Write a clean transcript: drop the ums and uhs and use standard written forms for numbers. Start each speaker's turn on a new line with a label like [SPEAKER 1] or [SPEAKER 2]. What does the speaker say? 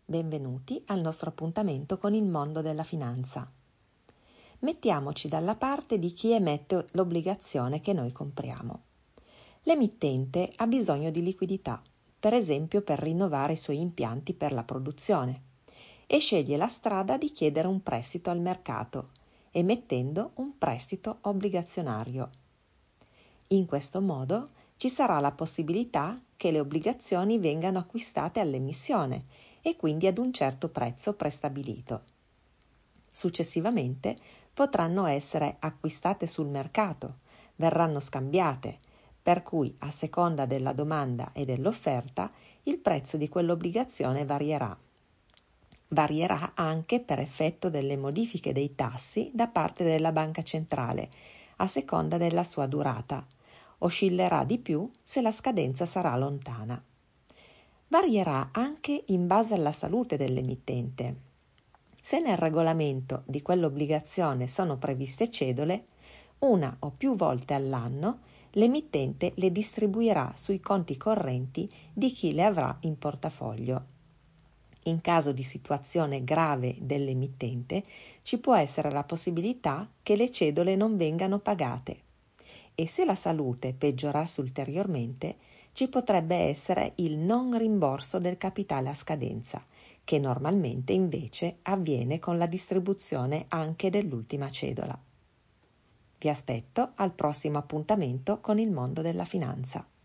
[SPEAKER 1] Benvenuti al nostro appuntamento con il mondo della finanza. Mettiamoci dalla parte di chi emette l'obbligazione che noi compriamo. L'emittente ha bisogno di liquidità, per esempio per rinnovare i suoi impianti per la produzione, e sceglie la strada di chiedere un prestito al mercato, emettendo un prestito obbligazionario. In questo modo ci sarà la possibilità che le obbligazioni vengano acquistate all'emissione e quindi ad un certo prezzo prestabilito. Successivamente potranno essere acquistate sul mercato, verranno scambiate, per cui a seconda della domanda e dell'offerta il prezzo di quell'obbligazione varierà. Varierà anche per effetto delle modifiche dei tassi da parte della banca centrale, a seconda della sua durata. Oscillerà di più se la scadenza sarà lontana. Varierà anche in base alla salute dell'emittente. Se nel regolamento di quell'obbligazione sono previste cedole, una o più volte all'anno l'emittente le distribuirà sui conti correnti di chi le avrà in portafoglio. In caso di situazione grave dell'emittente, ci può essere la possibilità che le cedole non vengano pagate. E se la salute peggiorasse ulteriormente, ci potrebbe essere il non rimborso del capitale a scadenza, che normalmente invece avviene con la distribuzione anche dell'ultima cedola. Vi aspetto al prossimo appuntamento con il mondo della finanza.